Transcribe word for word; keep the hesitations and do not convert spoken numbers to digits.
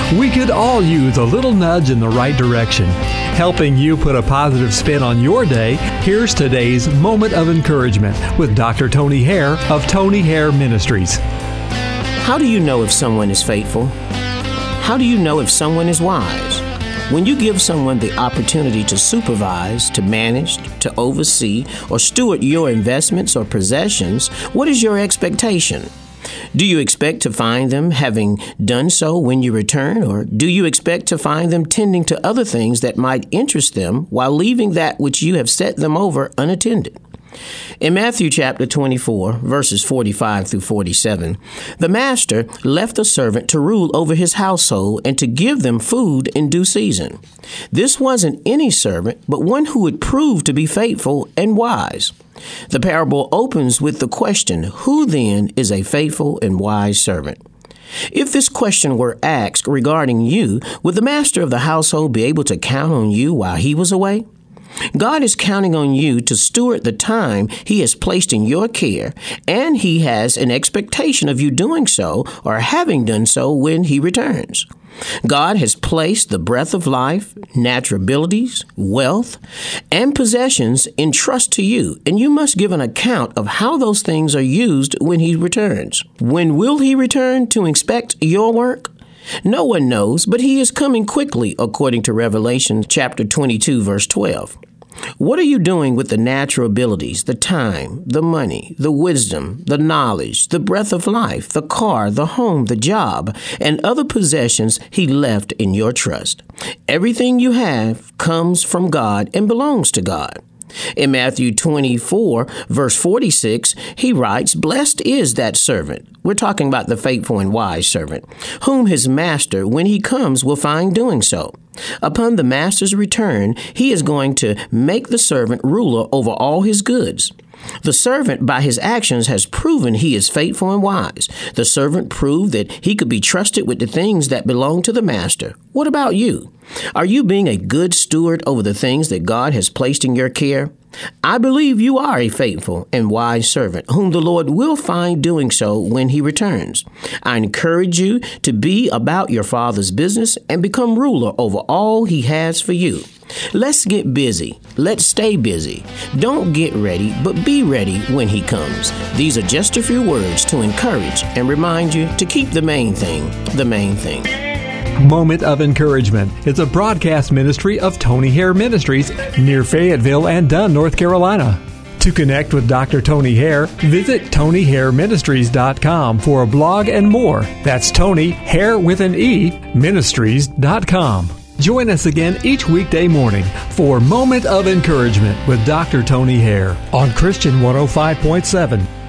We could all use a little nudge in the right direction. Helping you put a positive spin on your day, here's today's Moment of Encouragement with Doctor Tony Hare of Tony Hare Ministries. How do you know if someone is faithful? How do you know if someone is wise? When you give someone the opportunity to supervise, to manage, to oversee, or steward your investments or possessions, what is your expectation? Do you expect to find them having done so when you return, or do you expect to find them tending to other things that might interest them while leaving that which you have set them over unattended? In Matthew chapter twenty-four, verses forty-five through forty-seven, the master left a servant to rule over his household and to give them food in due season. This wasn't any servant, but one who would prove to be faithful and wise. The parable opens with the question, who then is a faithful and wise servant? If this question were asked regarding you, would the master of the household be able to count on you while he was away? God is counting on you to steward the time He has placed in your care, and He has an expectation of you doing so or having done so when He returns. God has placed the breath of life, natural abilities, wealth, and possessions in trust to you, and you must give an account of how those things are used when He returns. When will He return to inspect your work? No one knows, but He is coming quickly, according to Revelation chapter twenty-two, verse twelve. What are you doing with the natural abilities, the time, the money, the wisdom, the knowledge, the breath of life, the car, the home, the job, and other possessions He left in your trust? Everything you have comes from God and belongs to God. In Matthew twenty-four, verse forty-six, He writes, "Blessed is that servant." We're talking about the faithful and wise servant, whom his master, when he comes, will find doing so. Upon the master's return, he is going to make the servant ruler over all his goods. The servant, by his actions, has proven he is faithful and wise. The servant proved that he could be trusted with the things that belong to the master. What about you? Are you being a good steward over the things that God has placed in your care? I believe you are a faithful and wise servant, whom the Lord will find doing so when He returns. I encourage you to be about your Father's business and become ruler over all He has for you. Let's get busy. Let's stay busy. Don't get ready, but be ready when He comes. These are just a few words to encourage and remind you to keep the main thing, the main thing. Moment of Encouragement is a broadcast ministry of Tony Hare Ministries near Fayetteville and Dunn, North Carolina. To connect with Doctor Tony Hare, visit Tony Hare Ministries dot com for a blog and more. That's Tony Hare with an E, Ministries dot com. Join us again each weekday morning for Moment of Encouragement with Doctor Tony Hare on Christian one oh five point seven.